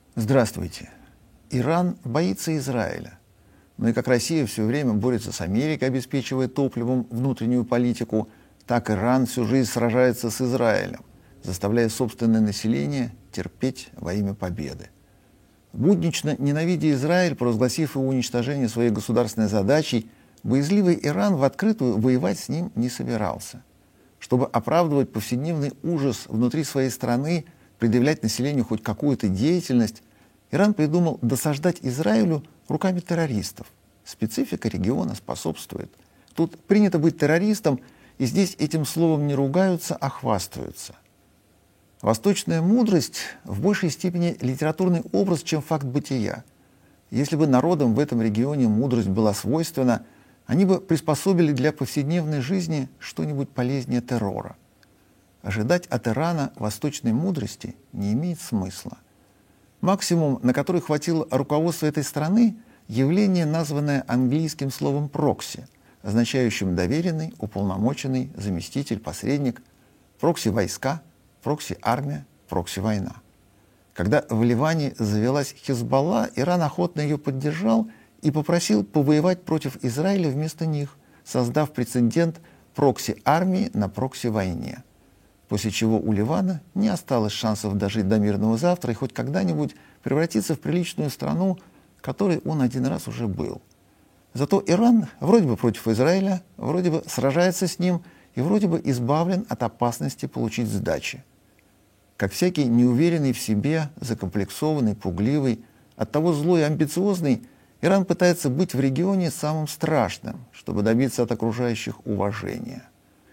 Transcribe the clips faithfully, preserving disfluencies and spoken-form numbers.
Здравствуйте. Иран боится Израиля. Но и как Россия все время борется с Америкой, обеспечивая топливом внутреннюю политику, так Иран всю жизнь сражается с Израилем, заставляя собственное население терпеть во имя победы. Буднично ненавидя Израиль, провозгласив его уничтожение своей государственной задачей, боязливый Иран в открытую воевать с ним не собирался. Чтобы оправдывать повседневный ужас внутри своей страны, предъявлять населению хоть какую-то деятельность, Иран придумал досаждать Израилю руками террористов. Специфика региона способствует. Тут принято быть террористом, и здесь этим словом не ругаются, а хвастаются. Восточная мудрость в большей степени литературный образ, чем факт бытия. Если бы народам в этом регионе мудрость была свойственна, они бы приспособили для повседневной жизни что-нибудь полезнее террора. Ожидать от Ирана восточной мудрости не имеет смысла. Максимум, на который хватило руководства этой страны, явление, названное английским словом «прокси», означающим доверенный, уполномоченный, заместитель, посредник, прокси-войска, прокси-армия, прокси-война. Когда в Ливане завелась Хизбалла, Иран охотно ее поддержал и попросил повоевать против Израиля вместо них, создав прецедент прокси-армии на прокси-войне. После чего у Ливана не осталось шансов дожить до мирного завтра и хоть когда-нибудь превратиться в приличную страну, которой он один раз уже был. Зато Иран вроде бы против Израиля, вроде бы сражается с ним и вроде бы избавлен от опасности получить сдачи. Как всякий неуверенный в себе, закомплексованный, пугливый, оттого злой и амбициозный, Иран пытается быть в регионе самым страшным, чтобы добиться от окружающих уважения.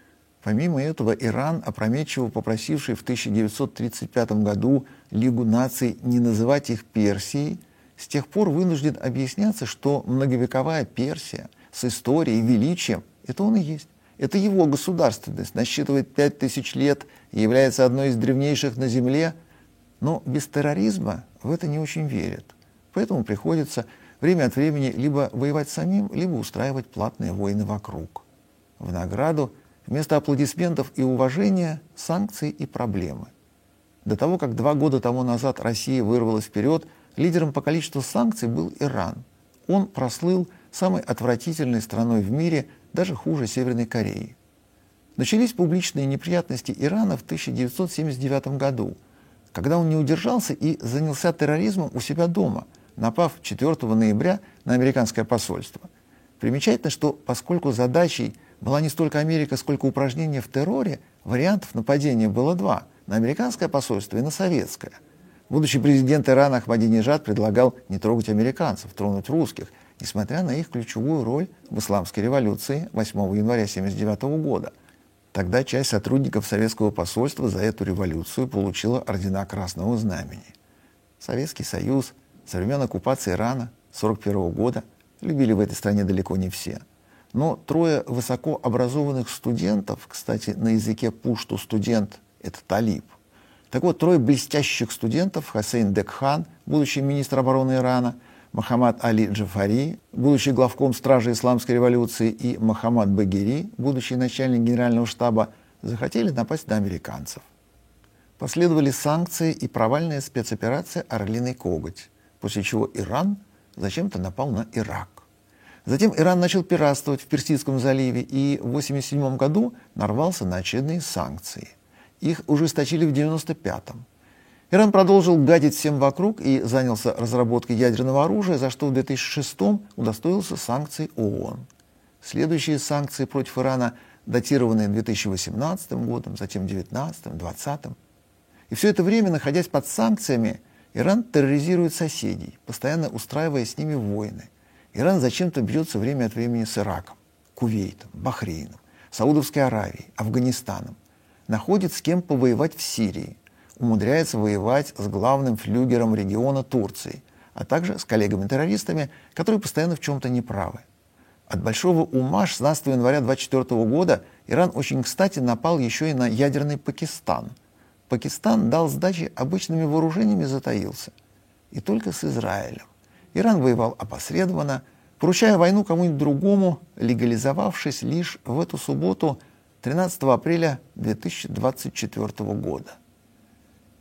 Помимо этого, Иран, опрометчиво попросивший в тысяча девятьсот тридцать пятом году Лигу наций не называть их Персией, с тех пор вынужден объясняться, что многовековая Персия с историей и величием – это он и есть. Это его государственность, насчитывает пять тысяч лет и является одной из древнейших на Земле, но без терроризма в это не очень верят. Поэтому приходится время от времени либо воевать самим, либо устраивать платные войны вокруг. В награду вместо аплодисментов и уважения – санкции и проблемы. До того, как два года тому назад Россия вырвалась вперед, лидером по количеству санкций был Иран. Он прослыл самой отвратительной страной в мире, даже хуже Северной Кореи. Начались публичные неприятности Ирана в тысяча девятьсот семьдесят девятом году, когда он не удержался и занялся терроризмом у себя дома, напав четвёртого ноября на американское посольство. Примечательно, что поскольку задачей была не столько Америка, сколько упражнение в терроре, вариантов нападения было два – на американское посольство и на советское. Будущий президент Ирана Ахмадинежад предлагал не трогать американцев, тронуть русских, несмотря на их ключевую роль в исламской революции восьмого января тысяча девятьсот семьдесят девятого года. Тогда часть сотрудников советского посольства за эту революцию получила ордена Красного Знамени. Советский Союз со времен оккупации Ирана сорок первого года любили в этой стране далеко не все. Но трое высокообразованных студентов, кстати, на языке пушту студент – это талиб. Так вот, трое блестящих студентов – Хосейн Декхан, будущий министр обороны Ирана, Мохаммад Али Джафари, будущий главком Стражи Исламской революции, и Мохаммад Багери, будущий начальник генерального штаба, захотели напасть на американцев. Последовали санкции и провальная спецоперация «Орлиный коготь», после чего Иран зачем-то напал на Ирак. Затем Иран начал пиратствовать в Персидском заливе и в тысяча девятьсот восемьдесят седьмом году нарвался на очередные санкции. Их ужесточили в девяносто пятом. Иран продолжил гадить всем вокруг и занялся разработкой ядерного оружия, за что в две тысячи шестом удостоился санкций ООН. Следующие санкции против Ирана датированы две тысячи восемнадцатым годом, затем две тысячи девятнадцатым, две тысячи двадцатым. И все это время, находясь под санкциями, Иран терроризирует соседей, постоянно устраивая с ними войны. Иран зачем-то бьется время от времени с Ираком, Кувейтом, Бахрейном, Саудовской Аравией, Афганистаном. Находит с кем повоевать в Сирии, умудряется воевать с главным флюгером региона Турцией, а также с коллегами-террористами, которые постоянно в чем-то неправы. От большого ума шестнадцатого января две тысячи двадцать четвёртого года Иран очень кстати напал еще и на ядерный Пакистан. Пакистан дал сдачи обычными вооружениями и затаился. И только с Израилем. Иран воевал опосредованно, поручая войну кому-нибудь другому, легализовавшись лишь в эту субботу тринадцатого апреля две тысячи двадцать четвёртого года.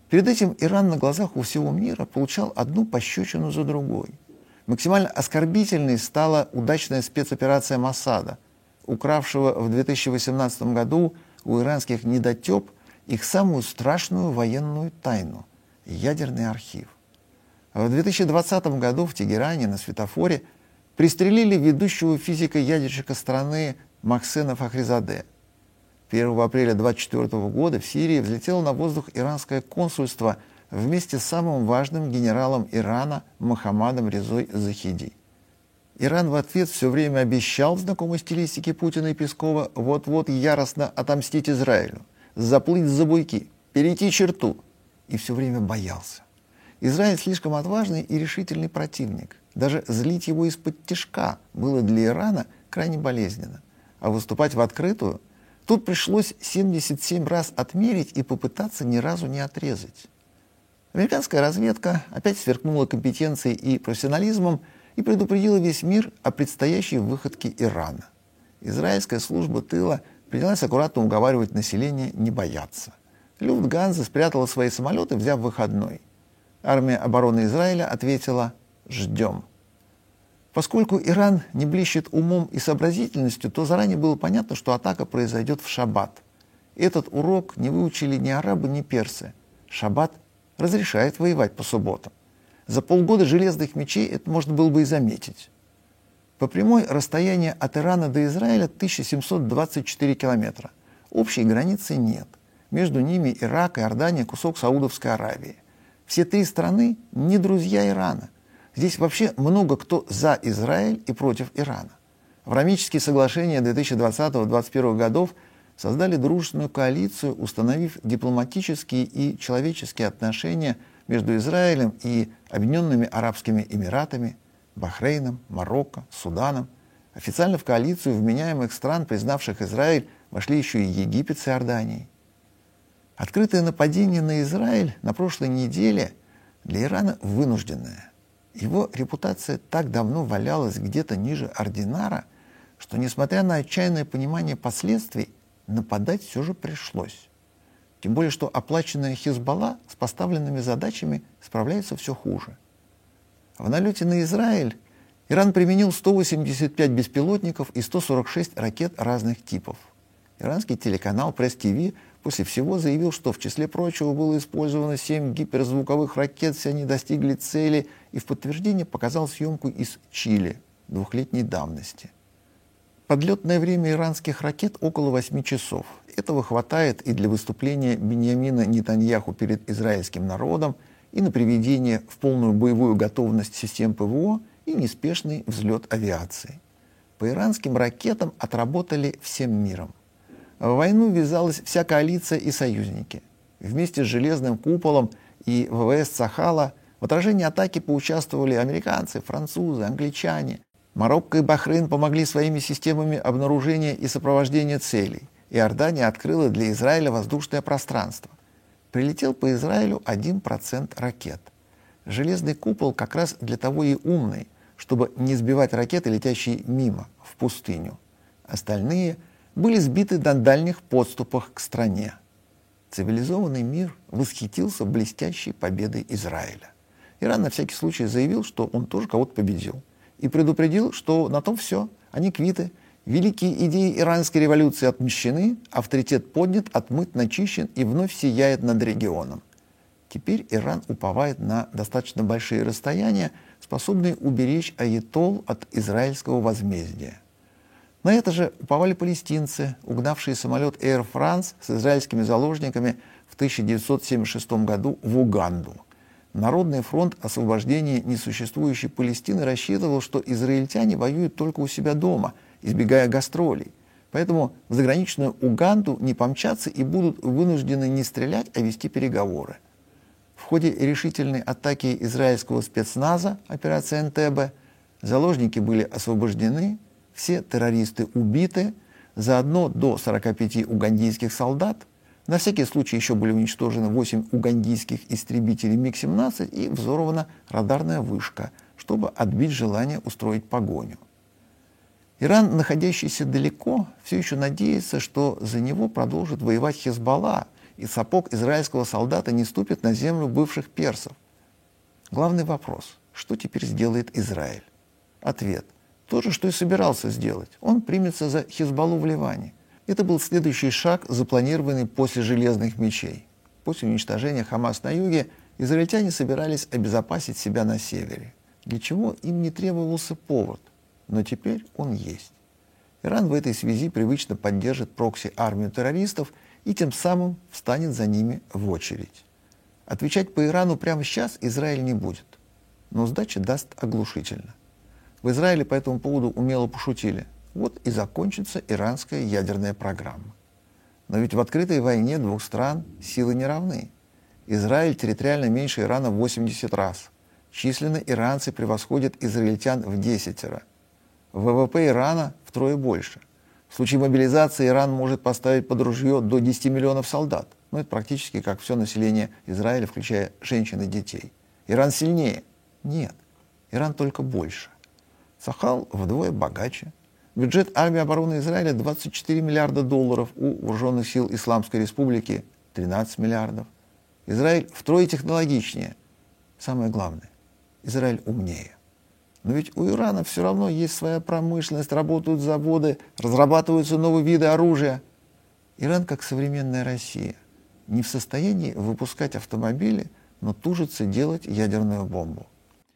Перед этим Иран на глазах у всего мира получал одну пощечину за другой. Максимально оскорбительной стала удачная спецоперация Моссада, укравшего в две тысячи восемнадцатом году у иранских недотеп их самую страшную военную тайну – ядерный архив. В две тысячи двадцатом году в Тегеране на светофоре пристрелили ведущего физика-ядерщика страны Мохсена Фахризаде. первого апреля две тысячи двадцать четвёртого года в Сирии взлетело на воздух иранское консульство вместе с самым важным генералом Ирана Мохаммадом Резой Захиди. Иран в ответ все время обещал в знакомой стилистике Путина и Пескова вот-вот яростно отомстить Израилю, заплыть за буйки, перейти черту. И все время боялся. Израиль слишком отважный и решительный противник. Даже злить его из-под тишка было для Ирана крайне болезненно. А выступать в открытую тут пришлось семьдесят семь раз отмерить и попытаться ни разу не отрезать. Американская разведка опять сверкнула компетенцией и профессионализмом и предупредила весь мир о предстоящей выходке Ирана. Израильская служба тыла принялась аккуратно уговаривать население не бояться. Люфтганза спрятала свои самолеты, взяв выходной. Армия обороны Израиля ответила «ждем». Поскольку Иран не блещет умом и сообразительностью, то заранее было понятно, что атака произойдет в шаббат. Этот урок не выучили ни арабы, ни персы. Шаббат разрешает воевать по субботам. За полгода железных мечей это можно было бы и заметить. По прямой расстояние от Ирана до Израиля тысяча семьсот двадцать четыре километра. Общей границы нет. Между ними Ирак, Иордания, кусок Саудовской Аравии. Все три страны не друзья Ирана. Здесь вообще много кто за Израиль и против Ирана. Авраамические соглашения две тысячи двадцатого — две тысячи двадцать первого годов создали дружественную коалицию, установив дипломатические и человеческие отношения между Израилем и Объединенными Арабскими Эмиратами, Бахрейном, Марокко, Суданом. Официально в коалицию вменяемых стран, признавших Израиль, вошли еще и Египет с Иорданией. Открытое нападение на Израиль на прошлой неделе для Ирана вынужденное. Его репутация так давно валялась где-то ниже ординара, что, несмотря на отчаянное понимание последствий, нападать все же пришлось. Тем более, что оплаченная Хизбалла с поставленными задачами справляется все хуже. В налете на Израиль Иран применил сто восемьдесят пять беспилотников и сто сорок шесть ракет разных типов. Иранский телеканал Пресс-ТВ после всего заявил, что в числе прочего было использовано семь гиперзвуковых ракет, все они достигли цели, и в подтверждение показал съемку из Чили двухлетней давности. Подлетное время иранских ракет около восьми часов. Этого хватает и для выступления Биньямина Нетаньяху перед израильским народом, и на приведение в полную боевую готовность систем ПВО, и неспешный взлет авиации. По иранским ракетам отработали всем миром. В войну ввязалась вся коалиция и союзники. Вместе с железным куполом и ВВС Сахала в отражении атаки поучаствовали американцы, французы, англичане. Марокко и Бахрейн помогли своими системами обнаружения и сопровождения целей. Иордания открыла для Израиля воздушное пространство. Прилетел по Израилю один процент ракет. Железный купол как раз для того и умный, чтобы не сбивать ракеты, летящие мимо, в пустыню. Остальные были сбиты на дальних подступах к стране. Цивилизованный мир восхитился блестящей победой Израиля. Иран на всякий случай заявил, что он тоже кого-то победил. И предупредил, что на том все, они квиты. Великие идеи иранской революции отмщены, авторитет поднят, отмыт, начищен и вновь сияет над регионом. Теперь Иран уповает на достаточно большие расстояния, способные уберечь аятолл от израильского возмездия. На это же уповали палестинцы, угнавшие самолет Air France с израильскими заложниками в тысяча девятьсот семьдесят шестом году в Уганду. Народный фронт освобождения несуществующей Палестины рассчитывал, что израильтяне воюют только у себя дома, избегая гастролей. Поэтому в заграничную Уганду не помчатся и будут вынуждены не стрелять, а вести переговоры. В ходе решительной атаки израильского спецназа, операция Энтебе, заложники были освобождены, все террористы убиты, заодно до сорока пяти угандийских солдат. На всякий случай еще были уничтожены восемь угандийских истребителей миг семнадцать и взорвана радарная вышка, чтобы отбить желание устроить погоню. Иран, находящийся далеко, все еще надеется, что за него продолжит воевать Хизбалла, и сапог израильского солдата не ступит на землю бывших персов. Главный вопрос – что теперь сделает Израиль? Ответ – то же, что и собирался сделать. Он примется за Хизбаллу в Ливане. Это был следующий шаг, запланированный после «Железных мечей». После уничтожения Хамас на юге израильтяне собирались обезопасить себя на севере, для чего им не требовался повод, но теперь он есть. Иран в этой связи привычно поддержит прокси-армию террористов и тем самым встанет за ними в очередь. Отвечать по Ирану прямо сейчас Израиль не будет, но сдача даст оглушительно. В Израиле по этому поводу умело пошутили. Вот и закончится иранская ядерная программа. Но ведь в открытой войне двух стран силы не равны. Израиль территориально меньше Ирана в восемьдесят раз. Численно иранцы превосходят израильтян в десятеро. ВВП Ирана втрое больше. В случае мобилизации Иран может поставить под ружье до десяти миллионов солдат. Ну, это практически как все население Израиля, включая женщин и детей. Иран сильнее? Нет. Иран только больше. Цахал вдвое богаче. Бюджет армии обороны Израиля двадцать четыре миллиарда долларов, у вооруженных сил Исламской Республики тринадцать миллиардов. Израиль втрое технологичнее. Самое главное, Израиль умнее. Но ведь у Ирана все равно есть своя промышленность, работают заводы, разрабатываются новые виды оружия. Иран, как современная Россия, не в состоянии выпускать автомобили, но тужится делать ядерную бомбу.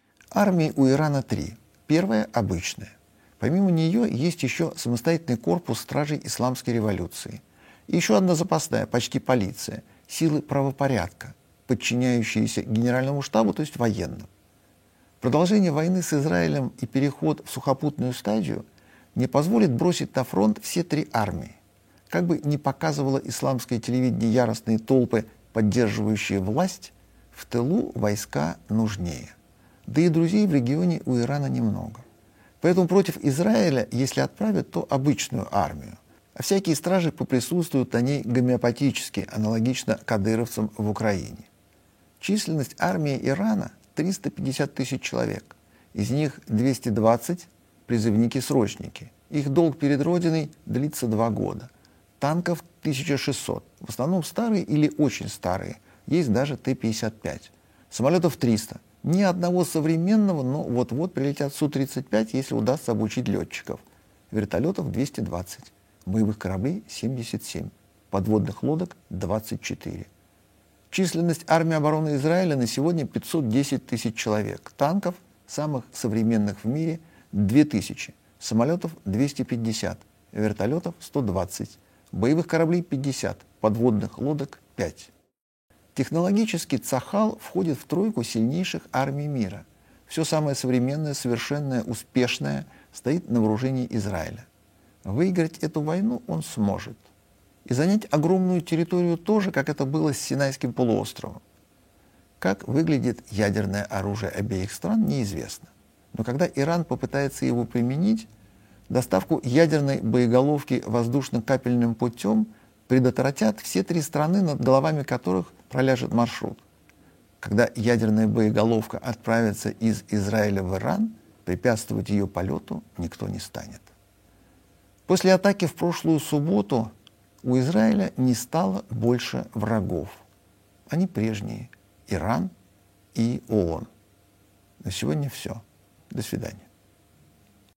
Армии у Ирана три. Первая – обычная. Помимо нее есть еще самостоятельный корпус стражей исламской революции. И еще одна запасная, почти полиция, силы правопорядка, подчиняющиеся генеральному штабу, то есть военным. Продолжение войны с Израилем и переход в сухопутную стадию не позволит бросить на фронт все три армии. Как бы ни показывало исламское телевидение яростные толпы, поддерживающие власть, в тылу войска нужнее. Да и друзей в регионе у Ирана немного. Поэтому против Израиля, если отправят, то обычную армию. А всякие стражи поприсутствуют на ней гомеопатически, аналогично кадыровцам в Украине. Численность армии Ирана – триста пятьдесят тысяч человек. Из них двести двадцать – призывники-срочники. Их долг перед Родиной длится два года. Танков тысяча шестьсот. В основном старые или очень старые. Есть даже Т пятьдесят пять. Самолетов триста. Ни одного современного, но вот-вот прилетят Су тридцать пять, если удастся обучить летчиков. Вертолетов двести двадцать. Боевых кораблей семьдесят семь. Подводных лодок двадцать четыре. Численность армии обороны Израиля на сегодня пятьсот десять тысяч человек. Танков, самых современных в мире, две тысячи. Самолетов двести пятьдесят. Вертолетов сто двадцать. Боевых кораблей пятьдесят. Подводных лодок пять. Технологически Цахал входит в тройку сильнейших армий мира. Все самое современное, совершенное, успешное стоит на вооружении Израиля. Выиграть эту войну он сможет. И занять огромную территорию тоже, как это было с Синайским полуостровом. Как выглядит ядерное оружие обеих стран, неизвестно. Но когда Иран попытается его применить, доставку ядерной боеголовки воздушно-капельным путем предотвратят все три страны, над головами которых проляжет маршрут. Когда ядерная боеголовка отправится из Израиля в Иран, препятствовать ее полету никто не станет. После атаки в прошлую субботу у Израиля не стало больше врагов. Они прежние – Иран и ООН. На сегодня все. До свидания.